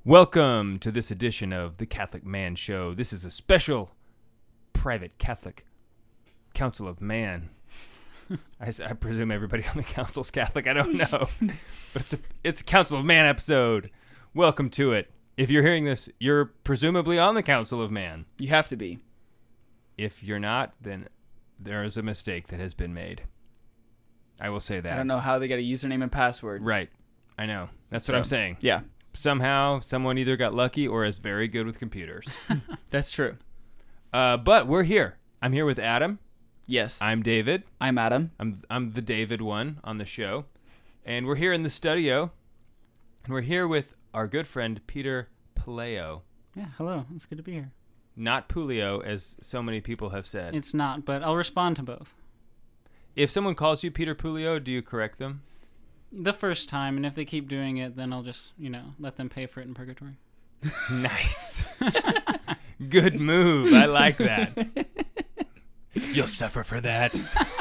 Welcome to this edition of The Catholic Man Show. This is a special private Catholic Council of Man. I presume everybody on the council's Catholic. I don't know. But it's a Council of Man episode. Welcome to it. If you're hearing this, you're presumably on the Council of Man. You have to be. If you're not, then there is a mistake that has been made. I will say that. I don't know how they got a username and password. Right. I know. That's what I'm saying. Yeah. Somehow, someone either got lucky or is very good with computers. That's true. But we're here. I'm here with Adam. Yes. I'm David. I'm Adam. I'm the David one on the show. And we're here in the studio. And we're here with our good friend, Peter Puleo. Yeah, hello. It's good to be here. Not Puleo, as so many people have said. It's not, but I'll respond to both. If someone calls you Peter Puleo, do you correct them? The first time, and if they keep doing it, then I'll just, let them pay for it in purgatory. Nice. Good move. I like that. You'll suffer for that.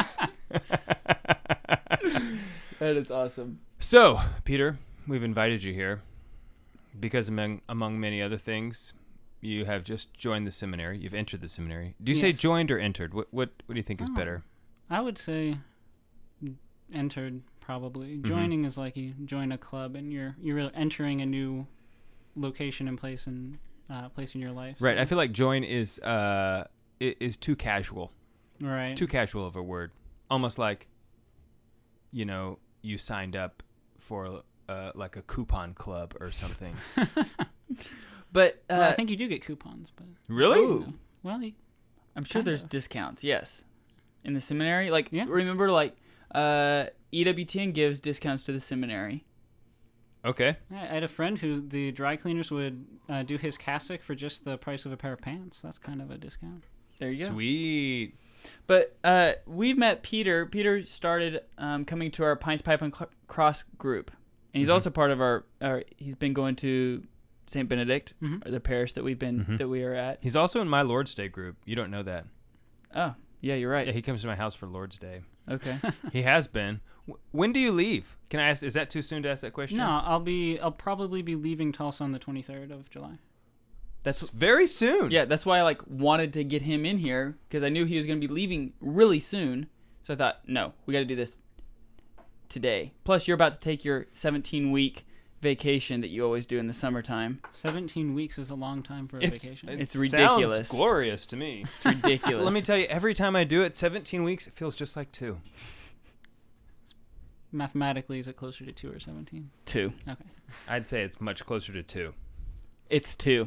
That is awesome. So, Peter, we've invited you here because among many other things, you have just joined the seminary. You've entered the seminary. Do you say joined or entered? What do you think is better? I would say entered, probably. Joining is like you join a club and you're entering a new location and place in your life. Right. So. I feel like join is too casual. Right. Too casual of a word. Almost like, you signed up for like a coupon club or something. But I think you do get coupons. But really? Ooh. Well, I'm sure there's discounts. Yes. In the seminary, remember, EWTN gives discounts to the seminary. Okay. I had a friend who the dry cleaners would do his cassock for just the price of a pair of pants. That's kind of a discount. There you go. Sweet. But we've met Peter. Peter started coming to our Pines Pipe and Cross group. And he's also part of our he's been going to St. Benedict, the parish that that we are at. He's also in my Lord's Day group. You don't know that. Oh, yeah, you're right. Yeah, he comes to my house for Lord's Day. Okay. He has been. When do you leave? Can I ask? Is that too soon to ask that question? No, I'll probably be leaving Tulsa on the 23rd of July. That's very soon. Yeah, that's why I wanted to get him in here because I knew he was going to be leaving really soon. So I thought, no, we got to do this today. Plus, you're about to take your 17-week vacation that you always do in the summertime. 17 weeks is a long time for a vacation. It's ridiculous. Sounds glorious to me. It's ridiculous. Let me tell you, every time I do it, 17 weeks, it feels just like 2. Mathematically, is it closer to 2 or 17? 2. Okay. I'd say it's much closer to 2. It's 2.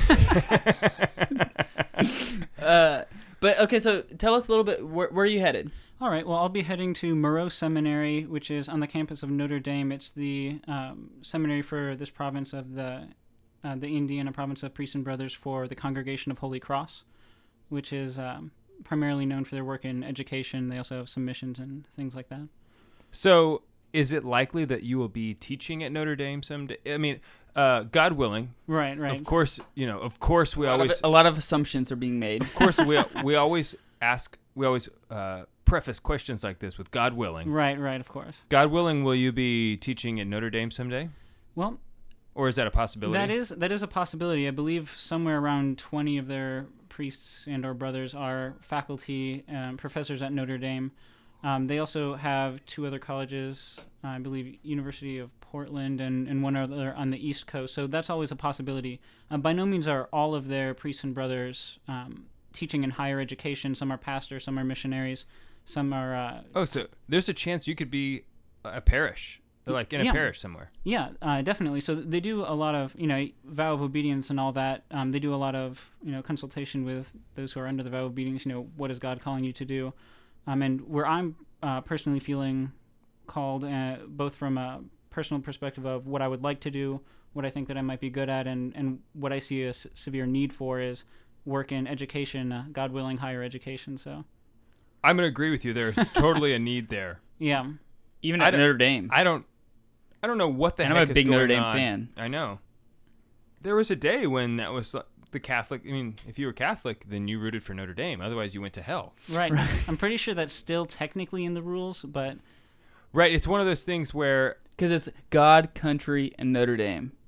But okay, so tell us a little bit. Where are you headed? All right. Well, I'll be heading to Moreau Seminary, which is on the campus of Notre Dame. It's the seminary for this province of the Indiana province of Priests and Brothers for the Congregation of Holy Cross, which is primarily known for their work in education. They also have some missions and things like that. So, is it likely that you will be teaching at Notre Dame someday? I mean, God willing. Right. Of course, we always a lot of assumptions are being made. Of course, we always preface questions like this with God willing. Right, of course. God willing, will you be teaching at Notre Dame someday? Well, or is that a possibility? That is a possibility. I believe somewhere around 20 of their priests and or brothers are faculty professors at Notre Dame. They also have 2 other colleges, I believe University of Portland and one other on the East Coast. So that's always a possibility. By no means are all of their priests and brothers teaching in higher education. Some are pastors, some are missionaries, some are... so there's a chance you could be a parish, like in a parish somewhere. Yeah, definitely. So they do a lot of, vow of obedience and all that. They do a lot of, consultation with those who are under the vow of obedience. What is God calling you to do? And where I'm personally feeling called, both from a personal perspective of what I would like to do, what I think that I might be good at, and what I see a severe need for is work in education, God willing, higher education. So I'm going to agree with you. There's totally a need there. Yeah. Even at Notre Dame. I don't know what the heck is going on. I'm a big Notre Dame fan. I know. There was a day when that was the Catholic. I mean, if you were Catholic, then you rooted for Notre Dame. Otherwise, you went to hell. Right. I'm pretty sure that's still technically in the rules, but... Right. It's one of those things where... Because it's God, country, and Notre Dame.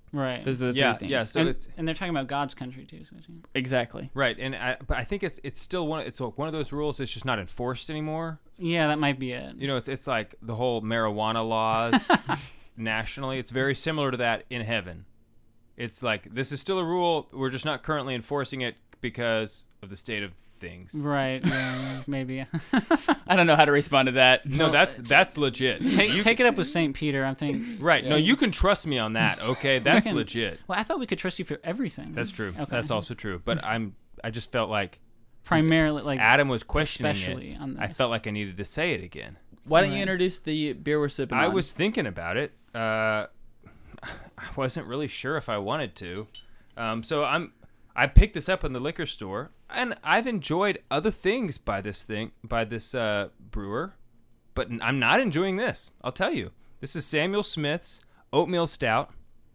Those are the Yeah, three things. yeah. So and they're talking about God's country too. So Exactly. right, but I think it's still one of those rules that's just not enforced anymore. yeah, that might be it. You know, it's like the whole marijuana laws nationally. It's very similar to that in heaven. It's like this is still a rule. We're just not currently enforcing it because of the state of things. Right. Yeah, maybe. I don't know how to respond to that. No, that's legit. Take it up with St. Peter. I'm thinking. Right. Yeah. No, you can trust me on that. Okay, that's legit. Well, I thought we could trust you for everything. That's true. Okay. That's also true. But I just felt like primarily like Adam was questioning especially it. on this. I felt like I needed to say it again. Why don't you Right. introduce the beer we're sipping I on? was thinking about it. I wasn't really sure if I wanted to. So I picked this up in the liquor store, and I've enjoyed other things by this brewer, but I'm not enjoying this. I'll tell you. This is Samuel Smith's Oatmeal Stout.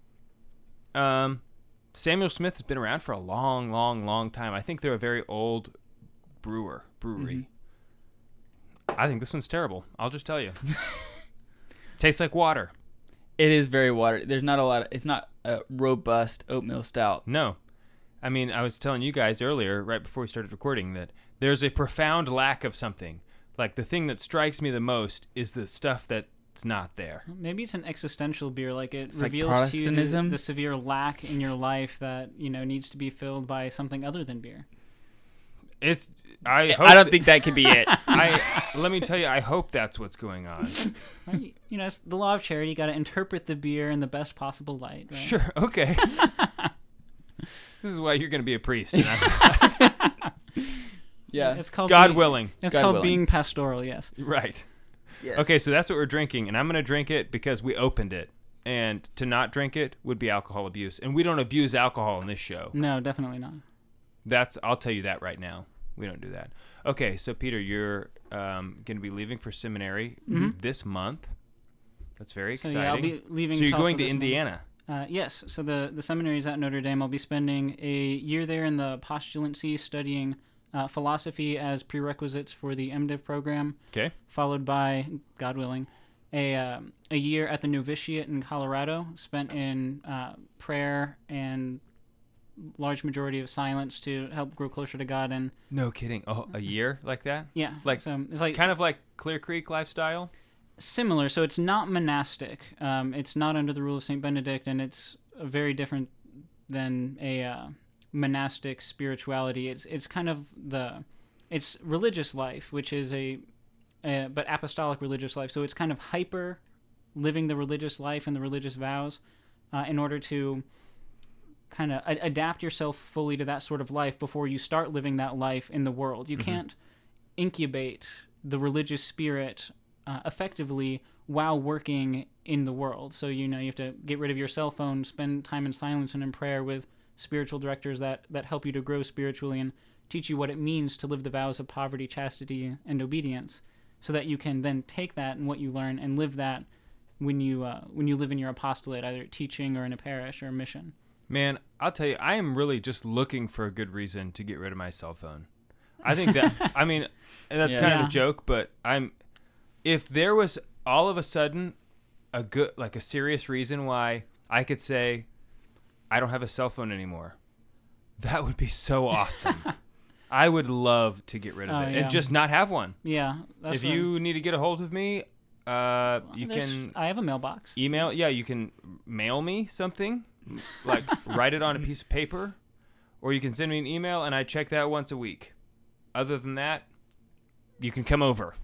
Samuel Smith has been around for a long, long, long time. I think they're a very old brewery. Mm-hmm. I think this one's terrible. I'll just tell you. Tastes like water. It is very watery. There's not a lot. It's not a robust oatmeal stout. No. I mean, I was telling you guys earlier, right before we started recording, that there's a profound lack of something. Like, the thing that strikes me the most is the stuff that's not there. Maybe it's an existential beer, like it It's like reveals to you Protestantism? the severe lack in your life that needs to be filled by something other than beer. I I don't think that could be it. let me tell you, I hope that's what's going on. Right? It's the law of charity. You got to interpret the beer in the best possible light. Right? Sure, okay. This is why you're going to be a priest. And I'm- Yeah. It's called God being, willing. It's God called willing. being pastoral. Yes. Right. Yes. Okay, so that's what we're drinking, and I'm going to drink it because we opened it. And to not drink it would be alcohol abuse. And we don't abuse alcohol in this show. No, definitely not. I'll tell you that right now. We don't do that. Okay, so Peter, you're going to be leaving for seminary this month. That's very So exciting. yeah, I'll be leaving. So you're Tulsa going to this month. Indiana. Yes. So the seminary is at Notre Dame. I'll be spending a year there in the postulancy studying philosophy as prerequisites for the MDiv program, Okay. followed by, God willing, a year at the novitiate in Colorado, spent in prayer and large majority of silence to help grow closer to God. And No kidding. Oh, a year like that? yeah, Like, so it's like kind of like Clear Creek lifestyle? similar. So it's not monastic. It's not under the rule of Saint Benedict, and it's very different than a monastic spirituality. It's kind of it's religious life, which is but apostolic religious life. So it's kind of hyper living the religious life and the religious vows in order to kind of adapt yourself fully to that sort of life before you start living that life in the world. You can't incubate the religious spirit effectively while working in the world. So you have to get rid of your cell phone, spend time in silence and in prayer with spiritual directors that help you to grow spiritually and teach you what it means to live the vows of poverty, chastity, and obedience, so that you can then take that and what you learn and live that when you live in your apostolate, either teaching or in a parish or a mission. Man, I'll tell you, I am really just looking for a good reason to get rid of my cell phone. I think that, I mean, that's Yeah. kind of Yeah. a joke, but if there was all of a sudden a serious reason why I could say, I don't have a cell phone anymore, that would be so awesome. I would love to get rid of Oh, it yeah. and just not have one. Yeah, that's If what- you need to get a hold of me, you there's- can I have a mailbox. email. Yeah, you can mail me something, like write it on a piece of paper, or you can send me an email, and I check that once a week. Other than that, you can come over.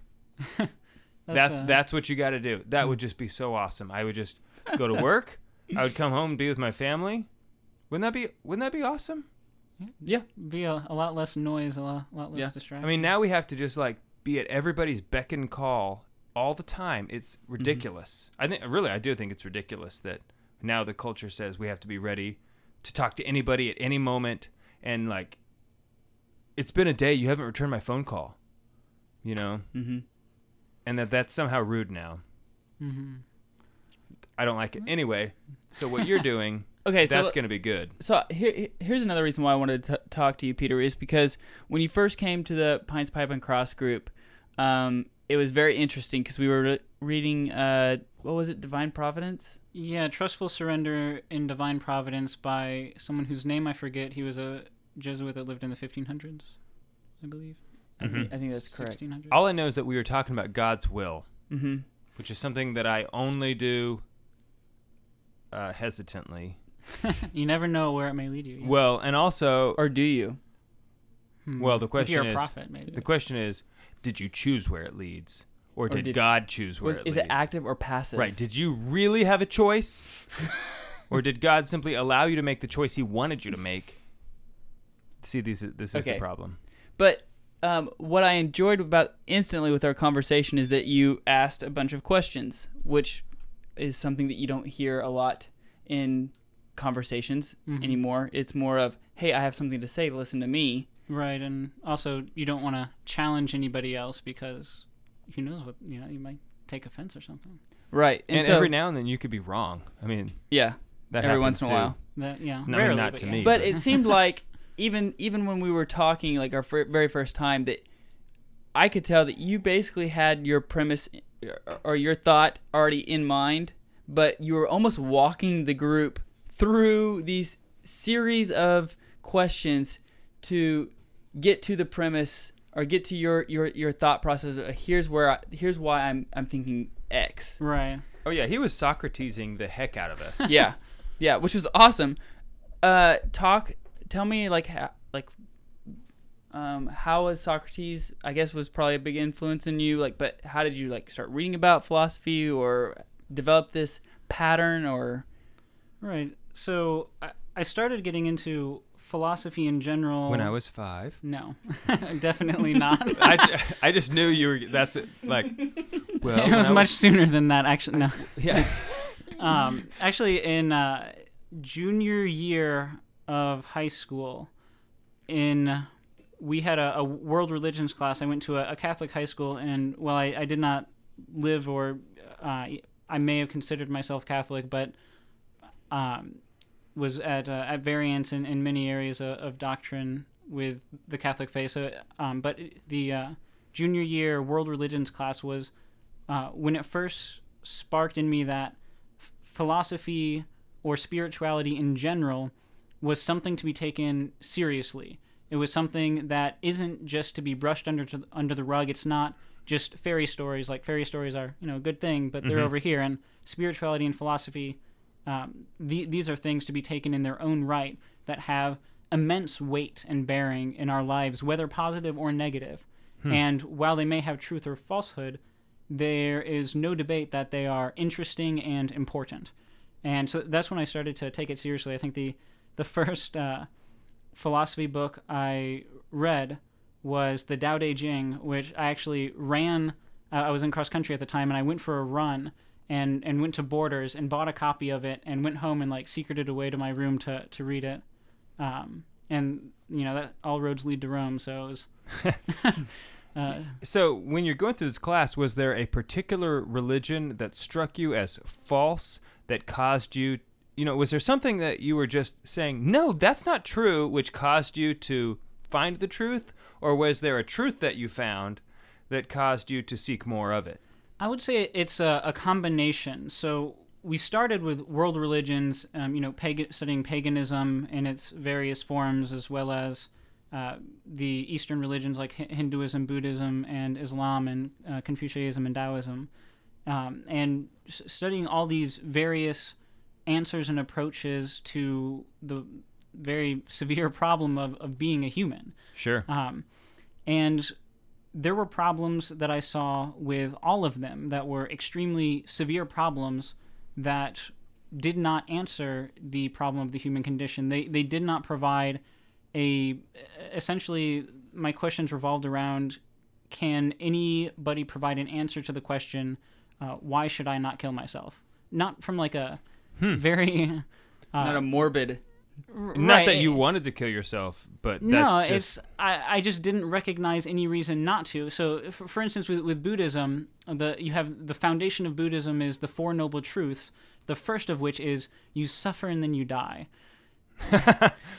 That's what you got to do. That would just be so awesome. I would just go to work. I would come home and be with my family. Wouldn't that be awesome? Yeah. be a lot less noise, a lot less Yeah. distraction. I mean, now we have to just like be at everybody's beck and call all the time. It's ridiculous. I do think it's ridiculous that now the culture says we have to be ready to talk to anybody at any moment, and like, it's been a day, you haven't returned my phone call, Mm-hmm. and that's somehow rude now. Mm-hmm. I don't like it. Anyway, so what you're doing, Okay, that's going to be good. So here's another reason why I wanted to talk to you, Peter, is because when you first came to the Pines Pipe and Cross group, it was very interesting because we were reading, what was it, Divine Providence? Yeah, Trustful Surrender in Divine Providence by someone whose name I forget. He was a Jesuit that lived in the 1500s, I believe. I think that's correct. 1600s. All I know is that we were talking about God's will, Mm-hmm. which is something that I only do hesitantly. You never know where it may lead you. Yeah. Well, and also, Or do you? well, the If question you're a is, prophet, maybe. the question is, did you choose where it leads, or did did- God choose where it Is leads? it active or passive? Right? Did you really have a choice, or did God simply allow you to make the choice He wanted you to make? See, this is the Okay. problem. But what I enjoyed about instantly with our conversation is that you asked a bunch of questions, which is something that you don't hear a lot in conversations anymore. It's more of, hey, I have something to say, listen to me. Right, and also you don't want to challenge anybody else because who knows what, you might take offense or something. Right. And so, every now and then you could be wrong. I mean, yeah, that every happens once in a too. while. That, yeah, No, rarely, not but to yeah. me. But it seemed like even when we were talking, like our very first time, that I could tell that you basically had your premise or your thought already in mind, but you were almost walking the group through these series of questions to get to the premise or get to your thought process. Here's why I'm thinking X. Right. Oh yeah, he was Socratesing the heck out of us. Yeah, which was awesome. Tell me how was Socrates? I guess was probably a big influence in you. But how did you start reading about philosophy or develop this pattern or? Right. So I started getting into philosophy in general When I was 5. No, definitely not. I just knew you were. That's it. Like, well, It when was I much sooner than that, actually. No. Yeah. Actually, in junior year of high school, we had a world religions class. I went to a Catholic high school, and while I did not live or I may have considered myself Catholic, but was at variance in many areas of doctrine with the Catholic faith. So, but the junior year world religions class was when it first sparked in me that philosophy or spirituality in general was something to be taken seriously. It was something that isn't just to be brushed under the rug. It's not just fairy stories. Like, fairy stories are a good thing, but they're over here. And spirituality and philosophy, these are things to be taken in their own right that have immense weight and bearing in our lives, whether positive or negative. And while they may have truth or falsehood, there is no debate that they are interesting and important. And so that's when I started to take it seriously. I think the first philosophy book I read was the Tao Te Ching, which I actually ran. I was in cross country at the time, and I went for a run and went to Borders and bought a copy of it and went home and secreted away to my room to read it. And that all roads lead to Rome, so it was. So when you're going through this class, was there a particular religion that struck you as false that caused you, was there something that you were just saying, no, that's not true, which caused you to find the truth? Or was there a truth that you found that caused you to seek more of it? I would say it's a combination. So we started with world religions, studying paganism in its various forms, as well as the Eastern religions like Hinduism, Buddhism, and Islam, and Confucianism and Taoism. And studying all these various answers and approaches to the very severe problem of being a human. Sure. And there were problems that I saw with all of them that were extremely severe problems that did not answer the problem of the human condition. They did not provide essentially my questions revolved around, can anybody provide an answer to the question, why should I not kill myself? Not from a very... not a morbid... Not that you wanted to kill yourself, but that's just... I just didn't recognize any reason not to. So, for instance, with Buddhism, you have the foundation of Buddhism is the Four Noble Truths, the first of which is you suffer and then you die.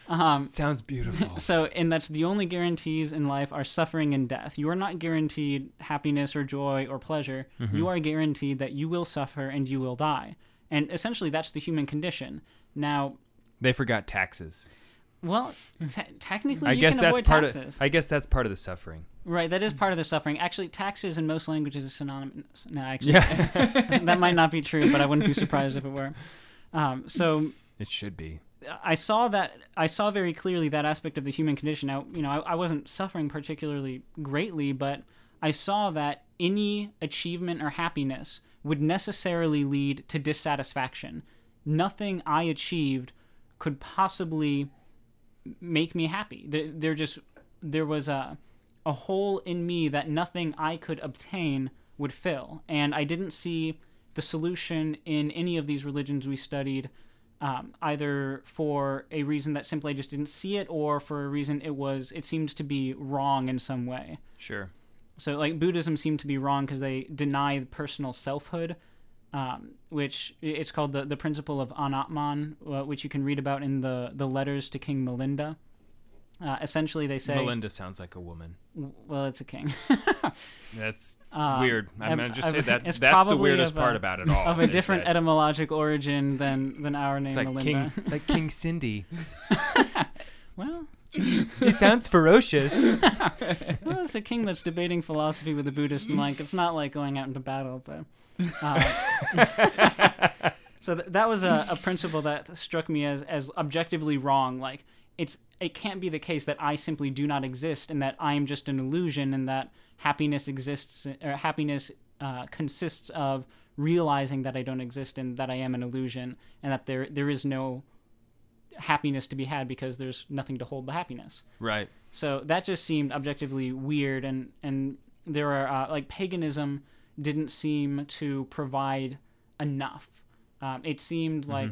Sounds beautiful. So, and that's the only guarantees in life are suffering and death. You are not guaranteed happiness or joy or pleasure. Mm-hmm. You are guaranteed that you will suffer and you will die. And essentially, that's the human condition. Now, They forgot taxes. well, technically, I you guess can that's avoid part taxes. of. I guess that's part of the suffering. Right, that is part of the suffering. Actually, taxes in most languages is synonymous. No, actually, Yeah, that might not be true, but I wouldn't be surprised if it were. So it should be. I saw very clearly that aspect of the human condition. Now, I wasn't suffering particularly greatly, but I saw that any achievement or happiness would necessarily lead to dissatisfaction. Nothing I achieved could possibly make me happy. There was a hole in me that nothing I could obtain would fill, and I didn't see the solution in any of these religions we studied. Either for a reason that simply I just didn't see it, or for a reason it seemed to be wrong in some way. Sure. So, like, Buddhism seemed to be wrong because they deny personal selfhood, which it's called the principle of Anatman, which you can read about in the letters to King Melinda. Essentially, they say... Melinda sounds like a woman. Well, it's a king. That's weird. I'm going to just say that it's that's the probably weirdest part about it all. Of a is different that etymologic origin than our name, It's like Melinda. like King Cindy. Well, He sounds ferocious. well, it's a king that's debating philosophy with a Buddhist, and like it's not like going out into battle, but. So that was a principle that struck me as objectively wrong. Like it can't be the case that I simply do not exist and that I'm just an illusion, and that happiness exists or happiness consists of realizing that I don't exist and that I am an illusion, and that there is no happiness to be had because there's nothing to hold the happiness. Right. So that just seemed objectively weird, and there are like paganism didn't seem to provide enough. It seemed like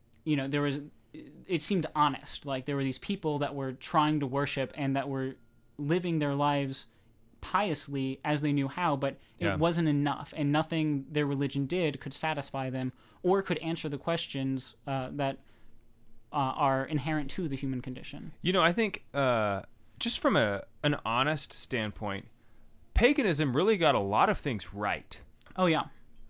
it seemed honest. Like there were these people that were trying to worship and that were living their lives piously as they knew how, but it wasn't enough, and nothing their religion did could satisfy them or could answer the questions that are inherent to the human condition. I think just from an honest standpoint, paganism really got a lot of things right. Oh, yeah.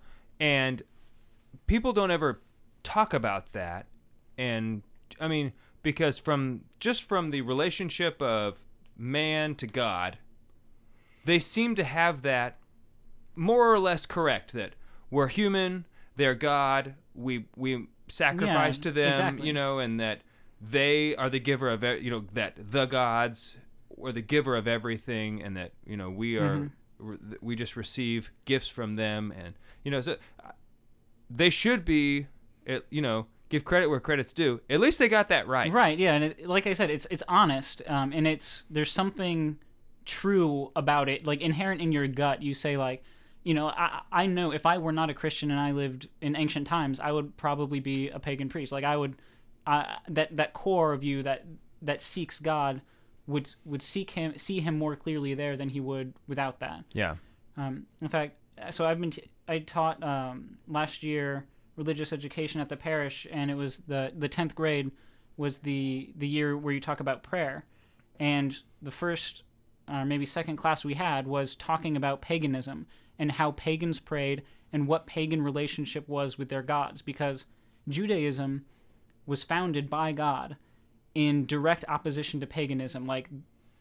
And people don't ever talk about that. And, I mean, because from the relationship of man to God, they seem to have that more or less correct, that we're human, they're God, we sacrifice to them, exactly. And that they are the giver of, that the gods are the giver of everything, and that, we are, we just receive gifts from them, and, so they should be, give credit where credit's due. At least they got that right. Right, yeah, and like I said, it's honest, and there's something true about it, like inherent in your gut. You say like, I know if I were not a Christian and I lived in ancient times, I would probably be a pagan priest. Like I would, that core of you that seeks God would see him more clearly there than he would without that. Yeah. In fact, so I taught last year religious education at the parish, and it was the 10th grade was the year where you talk about prayer, and the first maybe second class we had was talking about paganism and how pagans prayed and what pagan relationship was with their gods, because Judaism was founded by God in direct opposition to paganism. Like,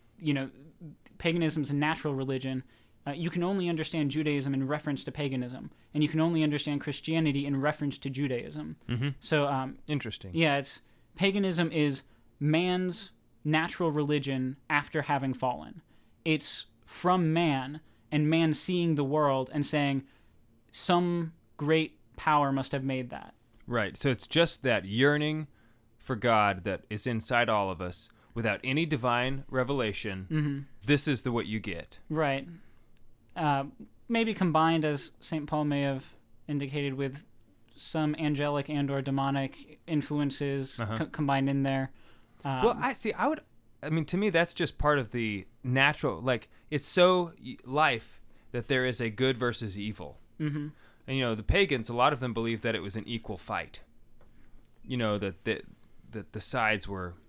paganism's a natural religion. You can only understand Judaism in reference to paganism, and you can only understand Christianity in reference to Judaism. Mm-hmm. So, interesting. Yeah, paganism is man's natural religion after having fallen. It's from man, and man seeing the world and saying, some great power must have made that. Right. So it's just that yearning for God that is inside all of us without any divine revelation. Mm-hmm. This is what you get. Right. Maybe combined, as St. Paul may have indicated, with some angelic and or demonic influences combined in there. Well, to me, that's just part of the natural, like, it's so life that there is a good versus evil. Mm-hmm. And, the pagans, a lot of them believed that it was an equal fight. That the sides were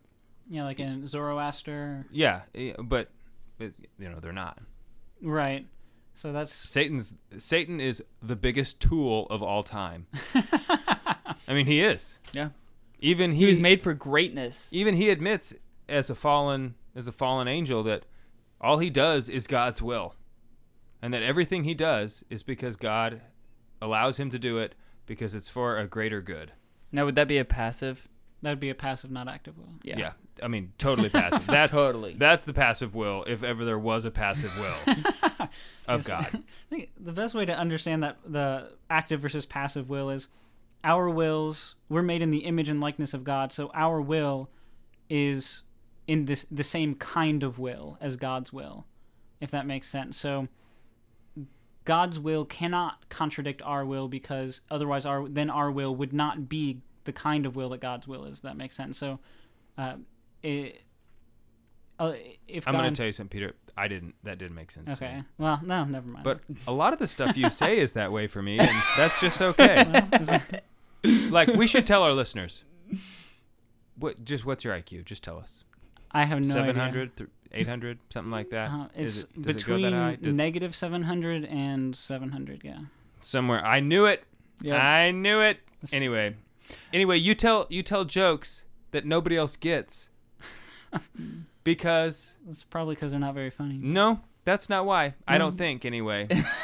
Yeah, like in Zoroaster. Yeah, but they're not. Right. So that's Satan is the biggest tool of all time. I mean, he is. Yeah. Even He was made for greatness. Even he admits as a fallen angel that all he does is God's will. And that everything he does is because God allows him to do it because it's for a greater good. Now, would that be a passive? That would be a passive, not active will. Yeah. I mean, totally passive. That's Totally. That's the passive will, if ever there was a passive will of Yes. God. I think the best way to understand that the active versus passive will is our wills, we're made in the image and likeness of God, so our will is in the same kind of will as God's will, if that makes sense. So God's will cannot contradict our will because otherwise our will would not be the kind of will that God's will is, if that makes sense. So if I'm going to tell you something, Peter. That didn't make sense. Okay. To me. Well, no, never mind. But a lot of the stuff you say is that way for me, and that's just okay. Like, we should tell our listeners. What's your IQ? Just tell us. I have no 700, 800, something like that. It's Does between it go that high? negative 700 and 700, yeah. Somewhere. I knew it. Yeah. I knew it. Anyway, you tell jokes that nobody else gets. Because It's probably because they're not very funny. no, that's not why. I don't think anyway.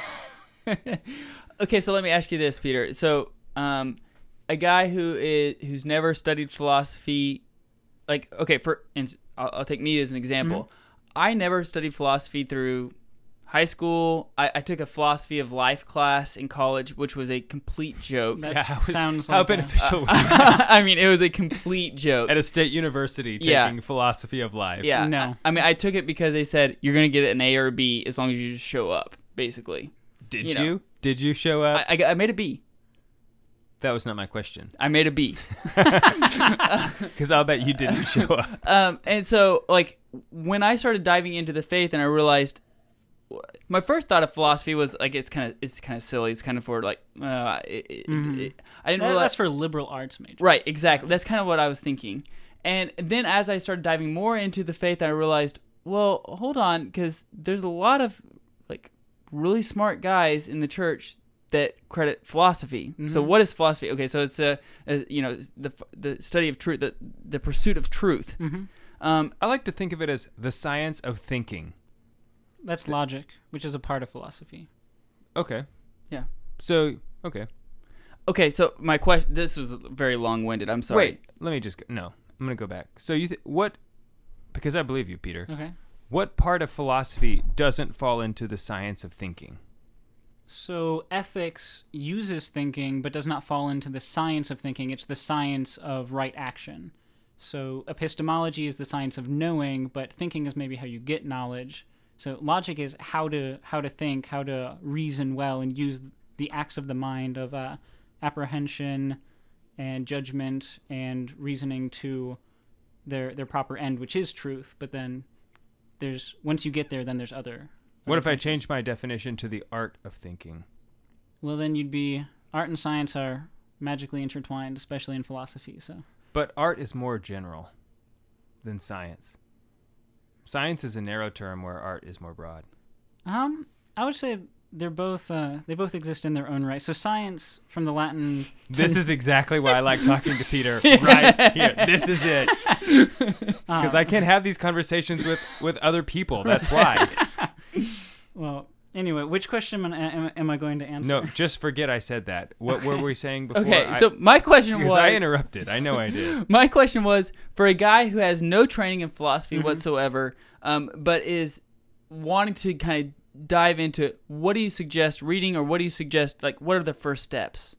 Okay, so let me ask you this, Peter. So, a guy who's never studied philosophy, like, okay, I'll take me as an example. Mm-hmm. I never studied philosophy through high school. I took a philosophy of life class in college, which was a complete joke. That sounds how like beneficial was that? I mean, it was a complete joke. At a state university taking philosophy of life. Yeah. No. I mean, I took it because they said you're going to get an A or a B as long as you just show up, basically. Did You know. you? Did you show up? I made a B. That was not my question. I made a B. Because I'll bet you didn't show up. And so, like, when I started diving into the faith and I realized my first thought of philosophy was like it's kind of silly. It's kind of for like I didn't realize that's for liberal arts majors. right, exactly. That's kind of what I was thinking. And then as I started diving more into the faith, I realized, well, hold on, because there's a lot of like really smart guys in the church that credit philosophy. Mm-hmm. So what is philosophy? Okay, so it's the study of truth, the pursuit of truth. Mm-hmm. I like to think of it as the science of thinking. That's logic, which is a part of philosophy. Okay. Yeah. So, okay. Okay, so my question. This was very long-winded. I'm sorry. Wait, let me just no. I'm going to go back. So because I believe you, Peter. Okay. What part of philosophy doesn't fall into the science of thinking? So ethics uses thinking, but does not fall into the science of thinking. It's the science of right action. So epistemology is the science of knowing, but thinking is maybe how you get knowledge. So logic is how to think, how to reason well, and use the acts of the mind of apprehension and judgment and reasoning to their proper end, which is truth. But then once you get there, then there's other. What if I change my definition to the art of thinking? Well, then you'd be art and science are magically intertwined, especially in philosophy. So. But art is more general than science. Science is a narrow term where art is more broad. I would say they both exist in their own right. So science, from the Latin. This is exactly why I like talking to Peter right here. This is it. Because I can't have these conversations with other people. That's why. Well, anyway, which question am I going to answer? No, just forget I said that. What were we saying before? Okay, so my question was... Because I interrupted. I know I did. My question was, for a guy who has no training in philosophy whatsoever, but is wanting to kind of dive into it, what do you suggest reading, or what do you suggest, like, what are the first steps?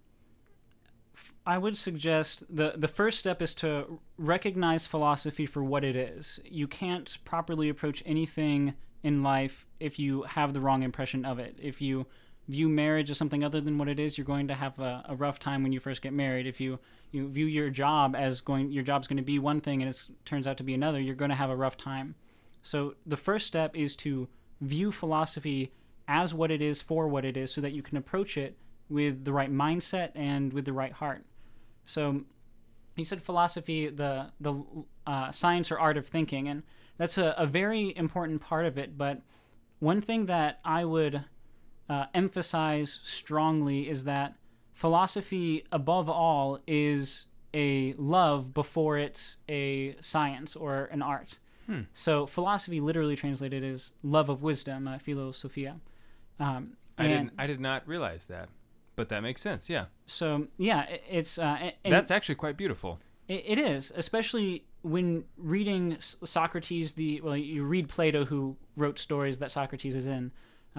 I would suggest the first step is to recognize philosophy for what it is. You can't properly approach anything in life if you have the wrong impression of it. If you view marriage as something other than what it is, you're going to have a rough time when you first get married. If you view your job as your job's going to be one thing and it turns out to be another, you're going to have a rough time. So the first step is to view philosophy as what it is for what it is, so that you can approach it with the right mindset and with the right heart. So he said philosophy, the science or art of thinking, and that's a very important part of it. But one thing that I would emphasize strongly is that philosophy, above all, is a love before it's a science or an art. So philosophy, literally translated, is love of wisdom, philosophia. I did not realize that, but that makes sense. Yeah. So yeah, it's and That's actually quite beautiful. it is, especially when reading Socrates. You read Plato, who wrote stories that Socrates is in.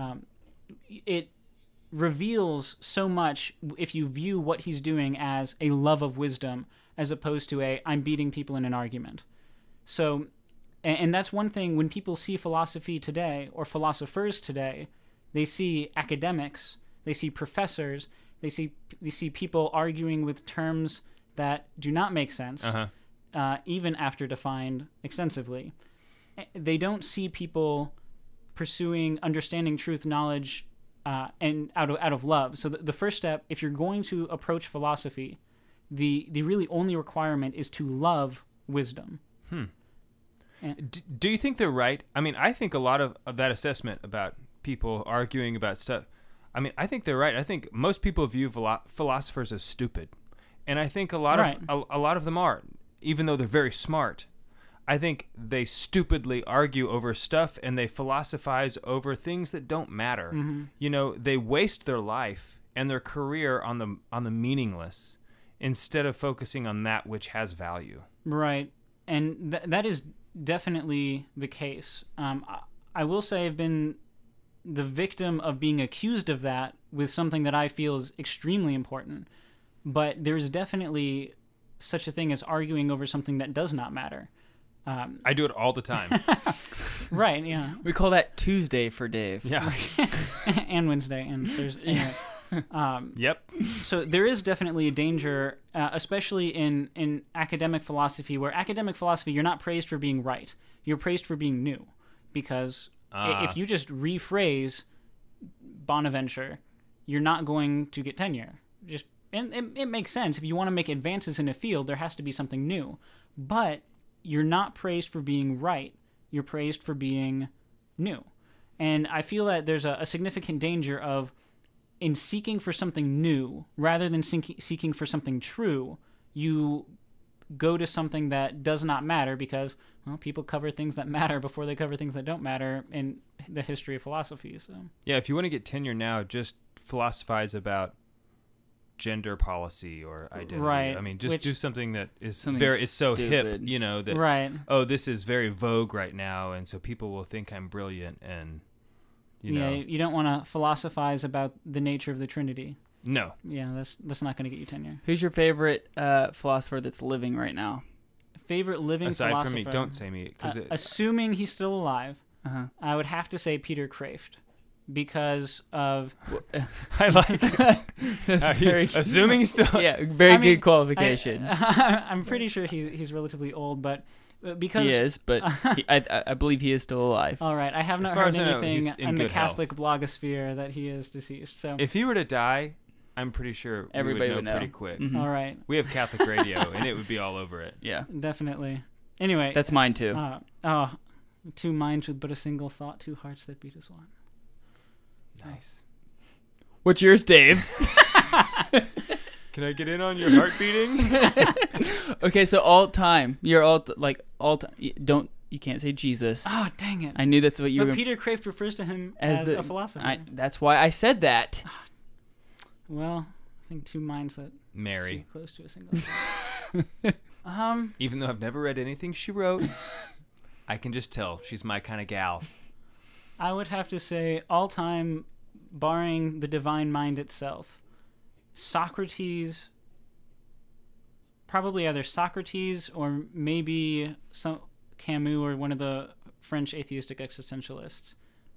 It reveals so much if you view what he's doing as a love of wisdom, as opposed to I'm beating people in an argument. So, and that's one thing when people see philosophy today or philosophers today, they see academics, they see professors, they see people arguing with terms that do not make sense, even after defined extensively. They don't see people pursuing understanding, truth, knowledge, and out of love. So the first step, if you're going to approach philosophy, the really only requirement is to love wisdom. Do you think they're right? I mean, I think a lot of that assessment about people arguing about stuff, I mean, I think they're right. I think most people view philosophers as stupid. And I think a lot of them are, even though they're very smart. I think they stupidly argue over stuff and they philosophize over things that don't matter. You know, they waste their life and their career on the meaningless instead of focusing on that which has value. Right. And that is definitely the case. I will say I've been the victim of being accused of that with something that I feel is extremely important. But there's definitely such a thing as arguing over something that does not matter. I do it all the time. Right, yeah. We call that Tuesday for Dave. Yeah. And Wednesday and Thursday. Yep. So there is definitely a danger, especially in academic philosophy, where academic philosophy, you're not praised for being right. You're praised for being new. Because if you just rephrase Bonaventure, you're not going to get tenure. And it makes sense. If you want to make advances in a field, there has to be something new. But you're not praised for being right. You're praised for being new. And I feel that there's a significant danger of, in seeking for something new, rather than seeking for something true, you go to something that does not matter because, well, people cover things that matter before they cover things that don't matter in the history of philosophy. So yeah, if you want to get tenure now, just philosophize about gender policy or identity. Right. I mean, just do something that is Something it's so hip, stupid. you know, that, right. oh, this is very vogue right now, and so people will think I'm brilliant, and, you know. You don't want to philosophize about the nature of the Trinity. No. Yeah, that's not going to get you tenure. Who's your favorite philosopher that's living right now? Favorite living Aside philosopher? from me, don't say me. Assuming he's still alive, I would have to say Peter Kraft. Because of... I like That's very assuming he's still... Yeah, very good qualification. I'm pretty sure he's relatively old, but because... He is, but I believe he is still alive. All right, I have not As far heard as I know, anything he's in in the good Catholic blogosphere that he is deceased. So If he were to die, I'm pretty sure Everybody we would would know know. pretty quick. Mhm. all right, We have Catholic radio, and it would be all over it. Yeah, definitely. Anyway, that's mine too. two minds with but a single thought, two hearts that beat as one. Nice. What's yours, Dave? Can I get in on your heart beating? Okay, so all time. You're all time. You can't say Jesus. Oh, dang it! I knew that's what you But were. Peter Kraft refers to him as a philosopher. That's why I said that. Well, I think two minds that Mary. too close to a single. Even though I've never read anything she wrote, I can just tell she's my kind of gal. I would have to say all time, barring the divine mind itself, Socrates. Probably either Socrates or maybe some Camus or one of the French atheistic existentialists.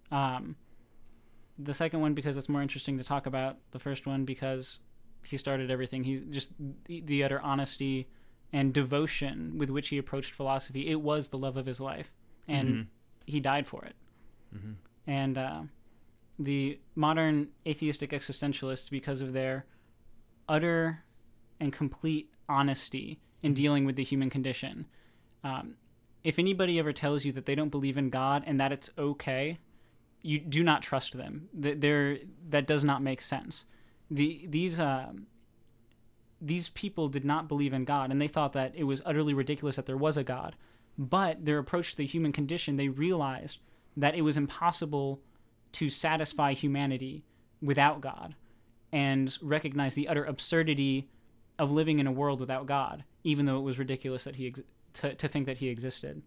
The second one because it's more interesting to talk about. The first one because he started everything. He just the utter honesty and devotion with which he approached philosophy. It was the love of his life, and he died for it. Mm-hmm. And the modern atheistic existentialists, because of their utter and complete honesty in dealing with the human condition. If anybody ever tells you that they don't believe in God and that it's okay, you do not trust them. That does not make sense. These people did not believe in God, and they thought that it was utterly ridiculous that there was a God. But their approach to the human condition, they realized that it was impossible to satisfy humanity without God, and recognized the utter absurdity of living in a world without God, even though it was ridiculous that to think that he existed.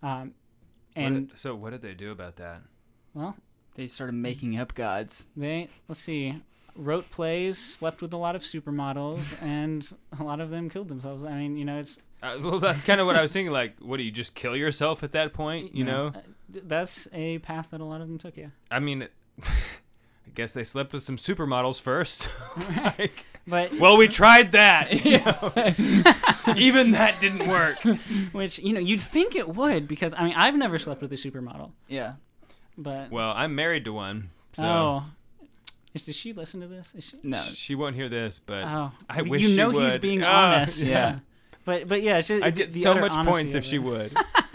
So what did they do about that? Well, They started making up gods. let's see, wrote plays, slept with a lot of supermodels, and a lot of them killed themselves. I mean, it's... Well, that's kind of what I was thinking. Like, what do you just kill yourself at that point? You know? That's a path that a lot of them took, yeah. I mean, I guess they slept with some supermodels first. Like, But well, we tried that. You know? Even that didn't work. which, you'd think it would, because, I mean, I've never slept with a supermodel, Yeah. but... Well, I'm married to one, so Oh. Does she listen to this? Is she? No. she won't hear this. But Oh. I wish she would. he's being honest. yeah. But yeah, it's just, I'd get the so utter much honesty points of if she it. would.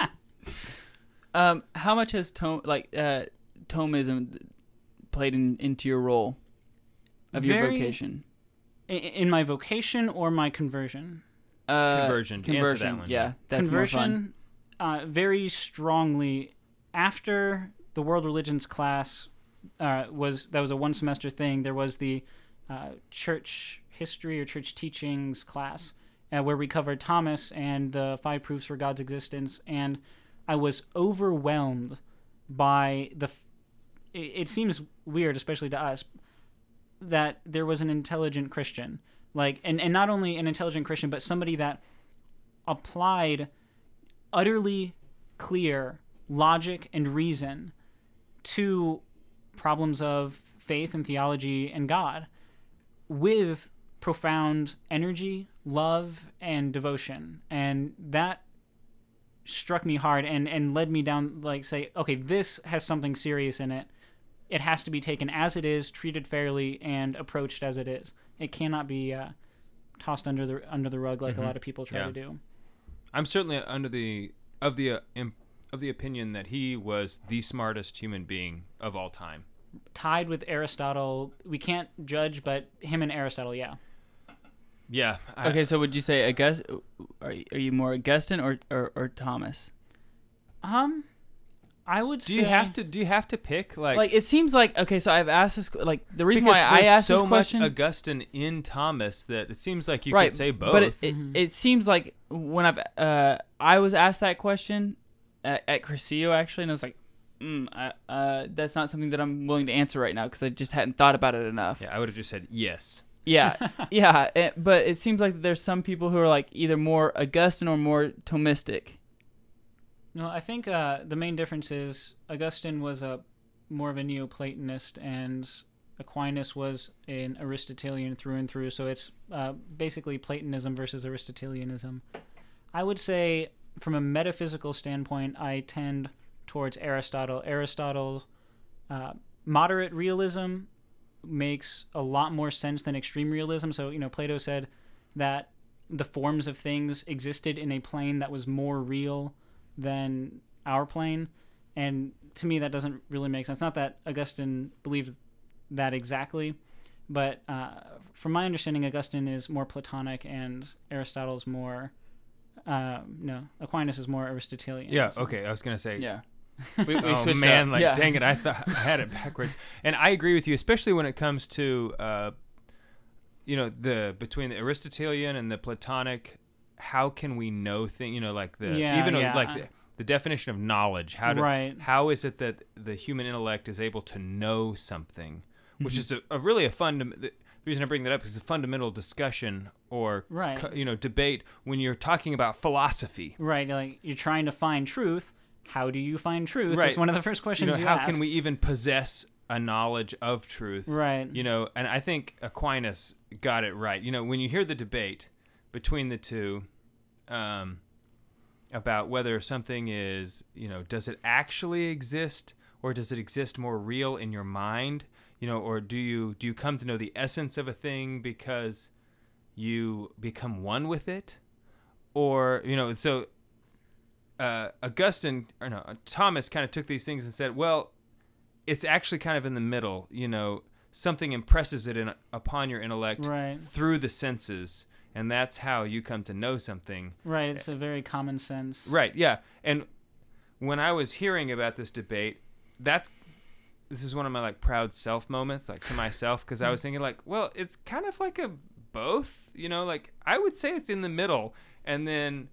How much has Thomism played into your role of your Very- vocation? In my vocation or my conversion? Conversion. Answer Conversion. that one. Yeah, that's more fun. Conversion, very strongly. After the world religions class was a 1 semester thing, there was the church history or church teachings class where we covered Thomas and the 5 proofs for God's existence, and I was overwhelmed by it seems weird, especially to us, that there was an intelligent Christian, and not only an intelligent Christian, but somebody that applied utterly clear logic and reason to problems of faith and theology and God with profound energy, love, and devotion. And that struck me hard and led me down, say, okay, this has something serious in it. It has to be taken as it is, treated fairly, and approached as it is. It cannot be tossed under the rug like a lot of people try to do. I'm certainly of the opinion that he was the smartest human being of all time. Tied with Aristotle. We can't judge, but him and Aristotle, yeah. Yeah. Okay, so would you say are you more Augustine or Thomas? I would Do say... you have to pick Like it seems like, okay, so I've asked this, like the reason because why I there's asked so this question, much Augustine in Thomas that it seems like you right? could say both. But it seems like when I was asked that question at Cursillo actually, and I was like, that's not something that I'm willing to answer right now because I just hadn't thought about it enough. Yeah, I would have just said yes. Yeah, yeah, but it seems like there's some people who are like either more Augustine or more Thomistic. No, I think the main difference is Augustine was more of a Neoplatonist, and Aquinas was an Aristotelian through and through. So it's basically Platonism versus Aristotelianism. I would say, from a metaphysical standpoint, I tend towards Aristotle. Aristotle's moderate realism makes a lot more sense than extreme realism. So, Plato said that the forms of things existed in a plane that was more real than our plane, and to me that doesn't really make sense. Not that Augustine believed that exactly, but from my understanding, Augustine is more Platonic and Aristotle's more Aquinas is more Aristotelian. Yeah, So- okay, I was going to say. Yeah. We Oh switched man, up. Yeah. dang it, I thought I had it backwards. And I agree with you, especially when it comes to between the Aristotelian and the Platonic. How can we know things? The definition of knowledge. How is it that the human intellect is able to know something, which is a really the reason I bring that up is a fundamental discussion or debate when you're talking about philosophy. Right, like you're trying to find truth. How do you find truth? Right. It's one of the first questions you how ask. can we even possess a knowledge of truth? Right. And I think Aquinas got it right. When you hear the debate between the two about whether something is, does it actually exist or does it exist more real in your mind? Or do you come to know the essence of a thing because you become one with it? or so Augustine or no Thomas kind of took these things and said, well, it's actually kind of in the middle. Something impresses it upon your intellect Right. through the senses, and that's how you come to know something. Right. It's a very common sense. Right. Yeah. And when I was hearing about this debate, this is one of my like proud self moments, like to myself, because I was thinking like, well, it's kind of like a both, like I would say it's in the middle. And then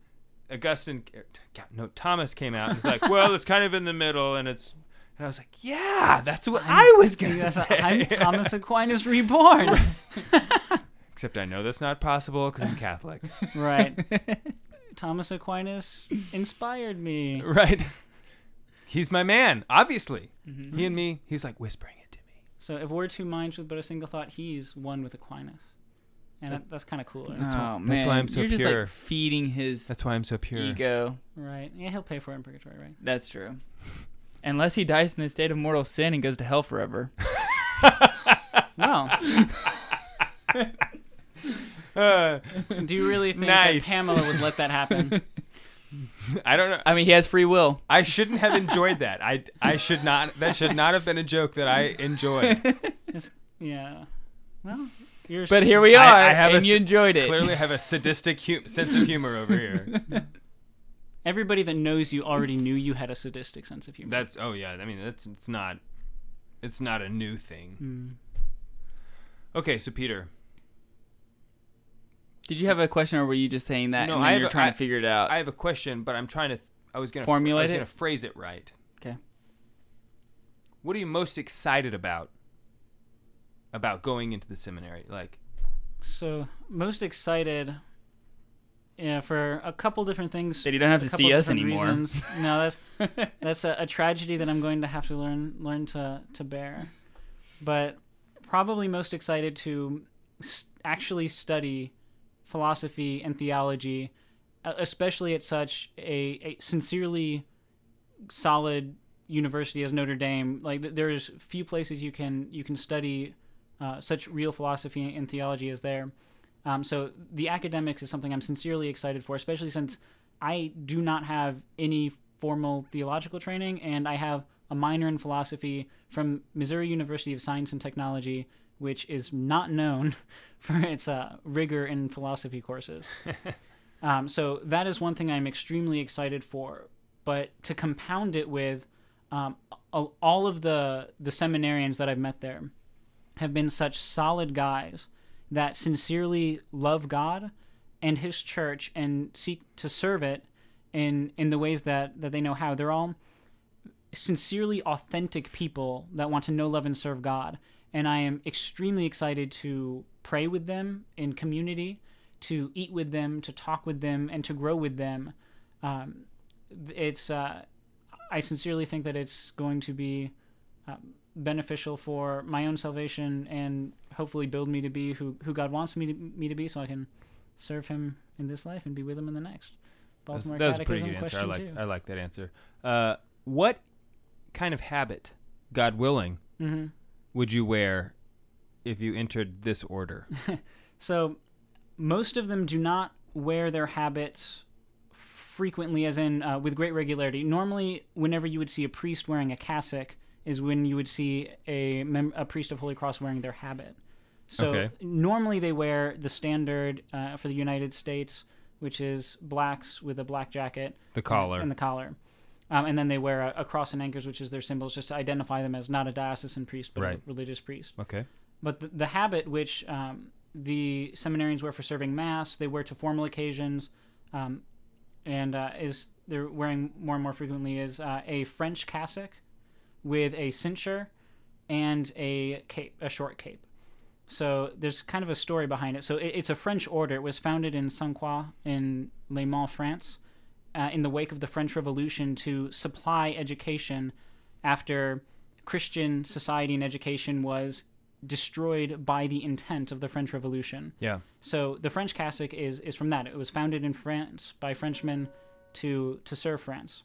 Thomas came out and was like, well, it's kind of in the middle, and I was like, yeah, that's what I was gonna say. I'm Thomas Aquinas reborn. Except I know that's not possible because I'm Catholic. Right. Thomas Aquinas inspired me. Right. He's my man, obviously. Mhm. He and me, he's like whispering it to me. So if we're two minds with but a single thought, he's one with Aquinas. And that's kind of cool. Right? Oh, man. that's why I'm so You're just pure. like feeding his That's why I'm so pure. ego. Right. Yeah, he'll pay for it in purgatory, right? That's true. Unless he dies in the state of mortal sin and goes to hell forever. Well, do you really think Nice. that Pamela would let that happen? I don't know. I mean, he has free will. I shouldn't have enjoyed that. I should not. That should not have been a joke that I enjoyed. Yeah. Well, you're. But here we are, I have and you enjoyed it. Clearly have a sadistic sense of humor over here. Everybody that knows you already knew you had a sadistic sense of humor. That's I mean it's not a new thing. Mm. Okay, so Peter. Did you have a question, or were you just saying that No, and I then have you're a- trying to figure it out? I have a question, but I'm trying to. I was gonna Formulate it? phrase it right. Okay. What are you most excited about going into the seminary? Like, So most excited. Yeah, for a couple different things. That you don't have a to couple see us different anymore. reasons. No, that's a tragedy that I'm going to have to learn to bear. But probably most excited to actually study philosophy and theology, especially at such a sincerely solid university as Notre Dame. Like there's few places you can study such real philosophy and theology as there. So the academics is something I'm sincerely excited for, especially since I do not have any formal theological training, and I have a minor in philosophy from Missouri University of Science and Technology, which is not known for its rigor in philosophy courses. So that is one thing I'm extremely excited for. But to compound it with all of the seminarians that I've met there have been such solid guys that sincerely love God and his church and seek to serve it in the ways that they know how. They're all sincerely authentic people that want to know, love, and serve God. And I am extremely excited to pray with them in community, to eat with them, to talk with them, and to grow with them. I sincerely think that it's going to be beneficial for my own salvation and hopefully build me to be who God wants me to be, so I can serve him in this life and be with him in the next. Baltimore that was a pretty Catechism good answer. question 2. I like that answer. What kind of habit, God willing, Mm-hmm. would you wear if you entered this order? So most of them do not wear their habits frequently, as in with great regularity. Normally, whenever you would see a priest wearing a cassock is when you would see a priest of Holy Cross wearing their habit. So Okay. normally they wear the standard for the United States, which is blacks with a black jacket. The collar. And the collar. And then they wear a cross and anchors, which is their symbols, just to identify them as not a diocesan priest, but Right. a religious priest. Okay. But the habit which the seminarians wear for serving Mass, they wear to formal occasions, and they're wearing more and more frequently is a French cassock with a cincture and a cape, a short cape. So there's kind of a story behind it. So it's a French order. It was founded in Saint-Croix in Le Mans, France, in the wake of the French Revolution to supply education after Christian society and education was destroyed by the intent of the French Revolution. Yeah. So the French cassock is from that. It was founded in France by Frenchmen to serve France.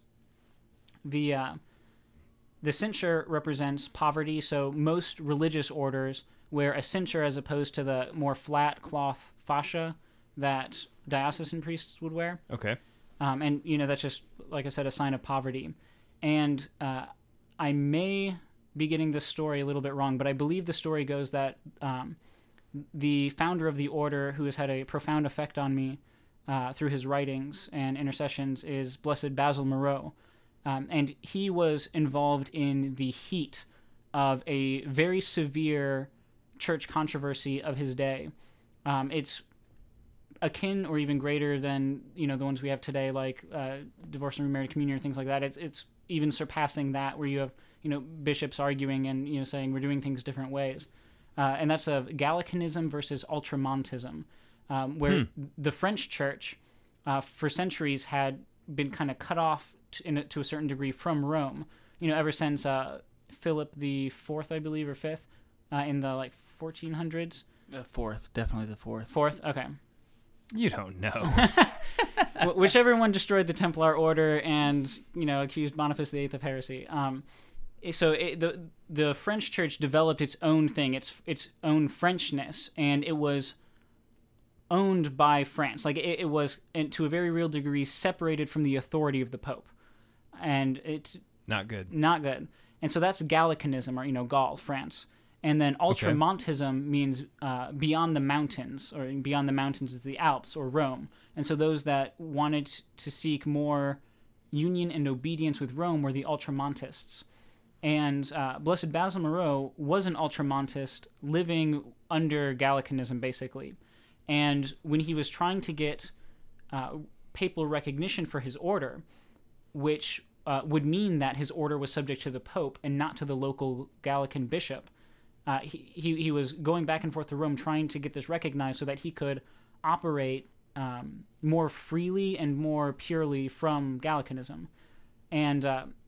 The cincture represents poverty, so most religious orders wear a cincture as opposed to the more flat cloth fascia that diocesan priests would wear. Okay. And, that's just, like I said, a sign of poverty. And I may be getting this story a little bit wrong, but I believe the story goes that the founder of the order, who has had a profound effect on me through his writings and intercessions, is Blessed Basil Moreau. And he was involved in the heat of a very severe church controversy of his day. It's akin or even greater than the ones we have today, like divorce and remarried communion or things like that. It's even surpassing that, where you have bishops arguing and saying we're doing things different ways, and that's of Gallicanism versus Ultramontism, where the French church for centuries had been kind of cut off to a certain degree from Rome. Ever since Philip the Fourth, I believe, or Fifth, in the 1400s. Fourth, definitely the fourth. Fourth, okay. You don't know. Whichever one destroyed the Templar Order and accused Boniface VIII of heresy. So the French Church developed its own thing, its own Frenchness, and it was owned by France. Like it was, and to a very real degree, separated from the authority of the Pope, and it's not good. Not good. And so that's Gallicanism, or Gaul, France. And then Ultramontism means beyond the mountains, or beyond the mountains is the Alps or Rome. And so those that wanted to seek more union and obedience with Rome were the Ultramontists. And Blessed Basil Moreau was an Ultramontist living under Gallicanism, basically. And when he was trying to get papal recognition for his order, which would mean that his order was subject to the Pope and not to the local Gallican bishop, he was going back and forth to Rome trying to get this recognized so that he could operate more freely and more purely from Gallicanism. And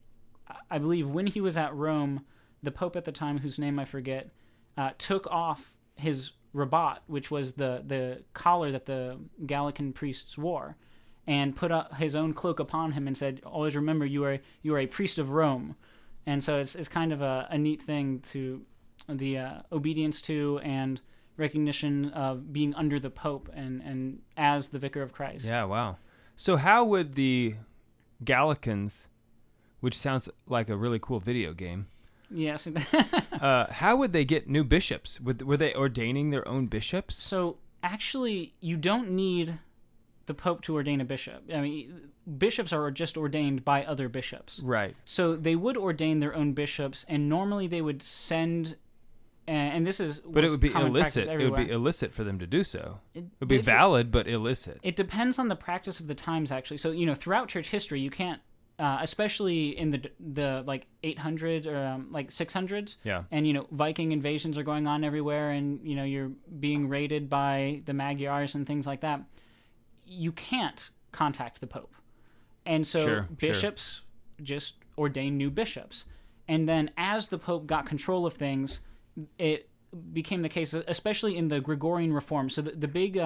I believe when he was at Rome, the Pope at the time, whose name I forget, took off his rabat, which was the collar that the Gallican priests wore, and put his own cloak upon him and said, "Always remember, you are a priest of Rome." And so it's kind of a neat thing to the obedience to and recognition of being under the Pope and as the Vicar of Christ. Yeah, wow. So how would the Gallicans, which sounds like a really cool video game, yes, how would they get new bishops? Were they ordaining their own bishops? So actually, you don't need the Pope to ordain a bishop. I mean, bishops are just ordained by other bishops. Right. So they would ordain their own bishops, and normally they would send. And this is, but it would be common illicit. practice It would be everywhere. illicit for them to do so. It would be valid, but illicit. It depends on the practice of the times, actually. So throughout church history, you can't, especially in the 800 or 600s. Yeah. And Viking invasions are going on everywhere, and you're being raided by the Magyars and things like that. You can't contact the Pope, and so bishops just ordain new bishops, and then as the Pope got control of things, it became the case, especially in the Gregorian reform. So the big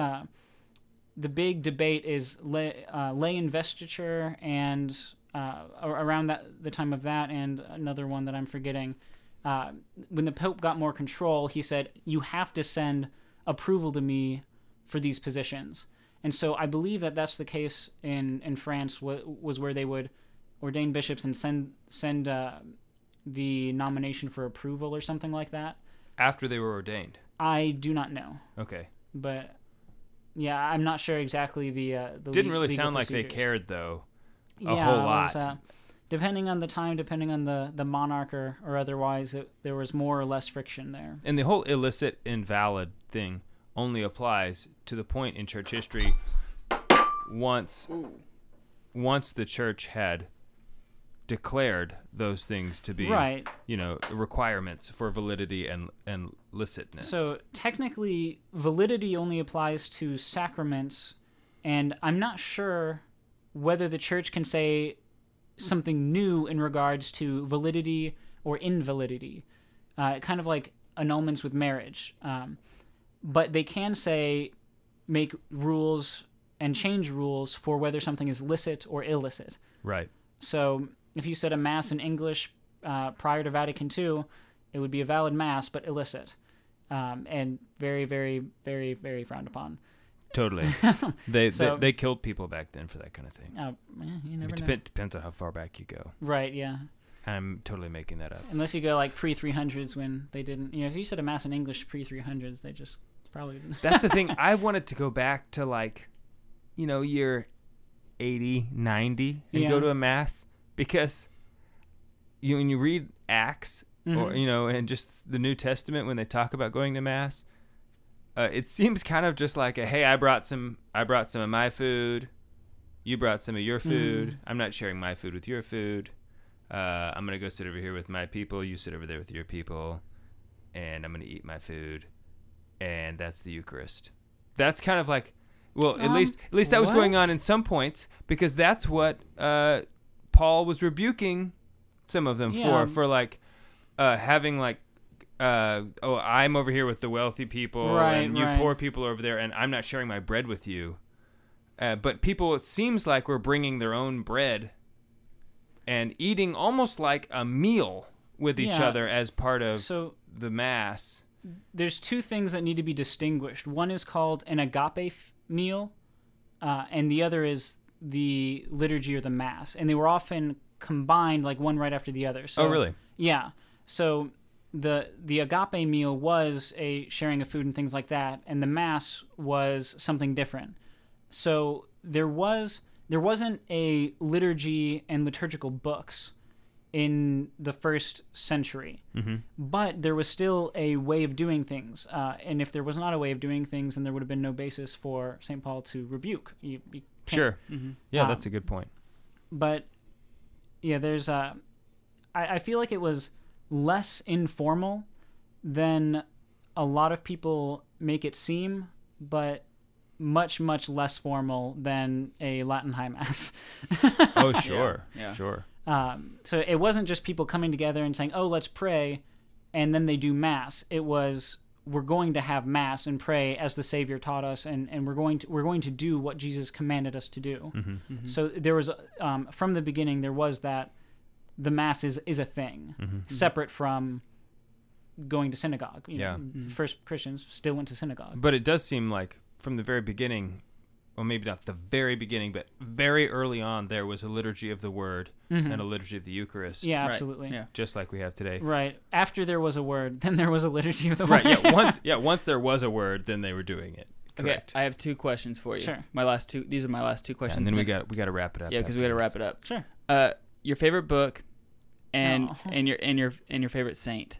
debate is lay investiture, and around the time of that, and another one that I'm forgetting. When the Pope got more control, he said, "You have to send approval to me for these positions." And so I believe that that's the case in France, was where they would ordain bishops and send the nomination for approval or something like that. After they were ordained? I do not know. Okay. But, yeah, I'm not sure exactly the didn't really legal sound like they procedures. cared, though, a Yeah, whole it was, lot. depending on the time, depending on the monarch or otherwise, there was more or less friction there. And the whole illicit, invalid thing only applies to the point in church history once the church had declared those things to be Right. Requirements for validity and licitness. So technically, validity only applies to sacraments, and I'm not sure whether the church can say something new in regards to validity or invalidity, kind of like annulments with marriage. But they can make rules and change rules for whether something is licit or illicit. Right. So if you said a mass in English prior to Vatican II, it would be a valid mass but illicit, and very, very, very, very frowned upon. Totally. They So- they killed people back then for that kind of thing. You It never know. depends on how far back you go. Right, yeah. I'm totally making that up. Unless you go like pre-300s when they didn't, if you said a mass in English pre-300s, they just probably didn't. That's the thing. I wanted to go back to like, year 80, 90 and go Yeah. to a mass because when you read Acts or, Mhm. and just the New Testament when they talk about going to mass, it seems kind of just like hey, I brought some of my food. You brought some of your food. I'm not sharing my food with your food. I'm going to go sit over here with my people. You sit over there with your people. And I'm going to eat my food. And that's the Eucharist. That's kind of like, well, at least that was going what? on in some points because that's what Paul was rebuking some of them Yeah. for like having like, I'm over here with the wealthy people Right, and you right. poor people are over there and I'm not sharing my bread with you. But people, it seems like, were bringing their own bread and eating almost like a meal with each Yeah. other as part of So the Mass. there's two things that need to be distinguished. One is called an agape meal, and the other is the liturgy or the Mass. And they were often combined, like one right after the other. So, Oh, really? Yeah. So the agape meal was a sharing of food and things like that, and the Mass was something different. So there wasn't a liturgy and liturgical books in the first century, but there was still a way of doing things. And if there was not a way of doing things, then there would have been no basis for St. Paul to rebuke. You can't- Sure. Yeah, Um, that's a good point. But yeah, there's I feel like it was less informal than a lot of people make it seem, but much, much less formal than a Latin High Mass. Oh, sure. Yeah. Sure. So it wasn't just people coming together and saying, "Oh, let's pray," and then they do Mass. It was, we're going to have Mass and pray as the Savior taught us, and we're going to do what Jesus commanded us to do. So there was, from the beginning, there was that the Mass is a thing, separate from going to synagogue. You Yeah. know, First Christians still went to synagogue. But it does seem like from the very beginning, well, maybe not the very beginning, but very early on, there was a liturgy of the Word and a liturgy of the Eucharist. Yeah, Right. absolutely. Yeah. Just like we have today. Right. After there was a word, then there was a liturgy of the Right. word. Once there was a word, then they were doing it. Okay, Correct. I have two questions for you. Sure. These are my last two questions. And then we got to wrap it up. Yeah, because we got to wrap it up. Sure. Your favorite book, and Oh. and your favorite saint.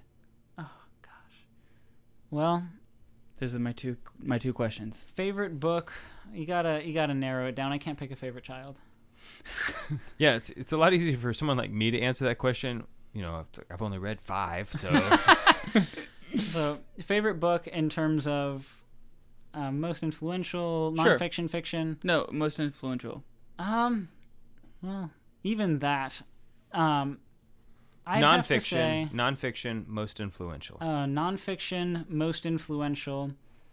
Well, Those are my two questions. favorite book, you gotta narrow it down. I can't pick a favorite child. Yeah, it's a lot easier for someone like me to answer that question. I've only read 5, so So, favorite book in terms of most influential, Sure. nonfiction, fiction. No, most influential. Well, even that. I'd have to say, nonfiction, most influential. nonfiction, most influential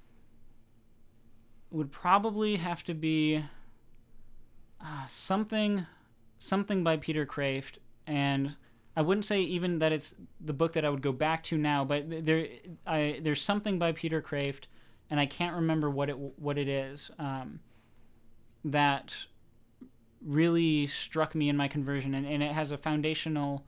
would probably have to be something by Peter Kraft, and I wouldn't say even that it's the book that I would go back to now, but there's something by Peter Kraft, and I can't remember what it is, that really struck me in my conversion, and it has a foundational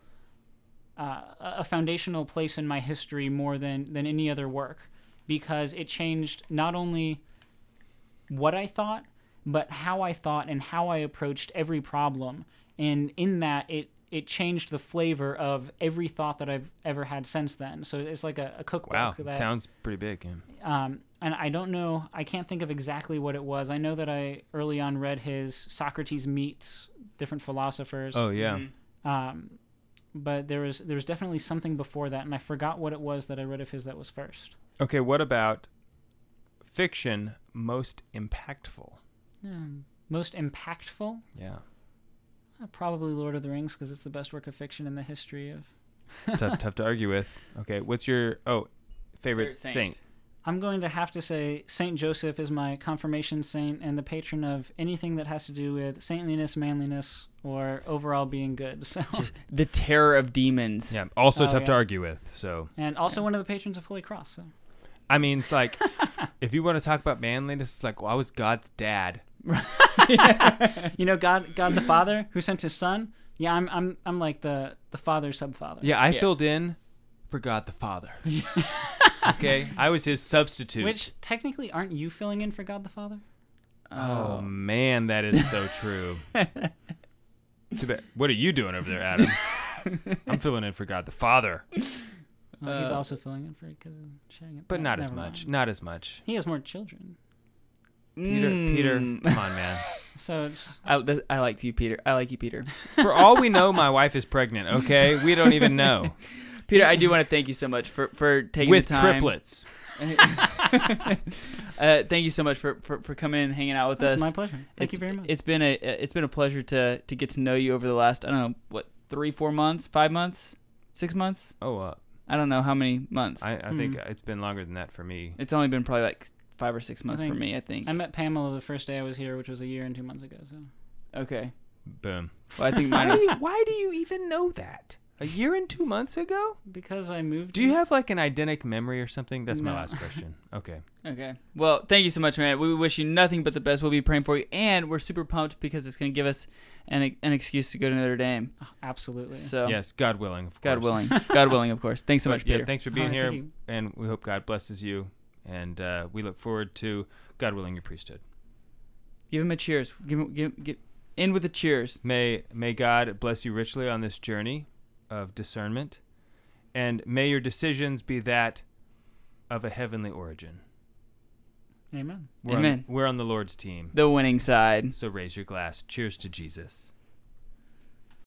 place in my history more than any other work, because it changed not only what I thought, but how I thought and how I approached every problem. And in that, it changed the flavor of every thought that I've ever had since then. So it's like a cookbook. Wow, that, sounds pretty big. Yeah. and I don't know, I can't think of exactly what it was. I know that I early on read his Socrates Meets Different Philosophers. Oh yeah. But there was definitely something before that, and I forgot what it was that I read of his that was first. Okay, what about fiction most impactful? Most impactful? Yeah. Probably Lord of the Rings, because it's the best work of fiction in the history of... tough to argue with. Okay, what's your favorite saint? I'm going to have to say Saint Joseph is my confirmation saint and the patron of anything that has to do with saintliness, manliness, or overall being good. So, The terror of demons. Yeah, also Oh, tough to yeah. argue with. So, and also one of the patrons of Holy Cross. So, I mean, it's like if you want to talk about manliness, it's like, well, I was God's dad. You know, God the Father who sent His Son. Yeah, I'm like the Father subfather. Yeah, I filled in for God the Father. Okay, I was His substitute. Which technically, aren't you filling in for God the Father? Oh man, that is so true. Too bad. What are you doing over there, Adam? I'm filling in for God the Father, Well, he's also filling in for it because of sharing it. but not as Never much. mind. Not as much. He has more children, Peter, come on, man. so it's I like you, Peter. I like you, Peter. For all we know, my wife is pregnant. Okay, we don't even know. Peter, I do want to thank you so much for taking With the time. triplets. Thank you so much for coming in and hanging out with us. it's my pleasure. Thank you very much. It's been a pleasure to get to know you over the last, I don't know, what, 3-4 months, 5 months, 6 months. Oh, I don't know how many months. I think it's been longer than that for me. It's only been probably like 5 or 6 months for think- me, I think. I met Pamela the first day I was here, which was a year and 2 months ago. So Okay. Boom. Well, I think mine was. Why do you even know that? A year and 2 months ago? because I moved. Do you have like an eidetic memory or something? That's my No. last question. Okay. Okay. Well, thank you so much, man. We wish you nothing but the best. We'll be praying for you, and we're super pumped because it's going to give us an excuse to go to Notre Dame. Oh, absolutely. So, Yes, God willing, of course. God willing. God willing, of course. Thanks so But, much, Peter. yeah, thanks for being All right, here, thank you. and we hope God blesses you, and we look forward to, God willing, your priesthood. Give him a cheers. Give end with the cheers. May God bless you richly on this journey of discernment, and may your decisions be that of a heavenly origin. Amen. We're Amen. we're on the Lord's team, The winning side. so raise your glass. Cheers to Jesus.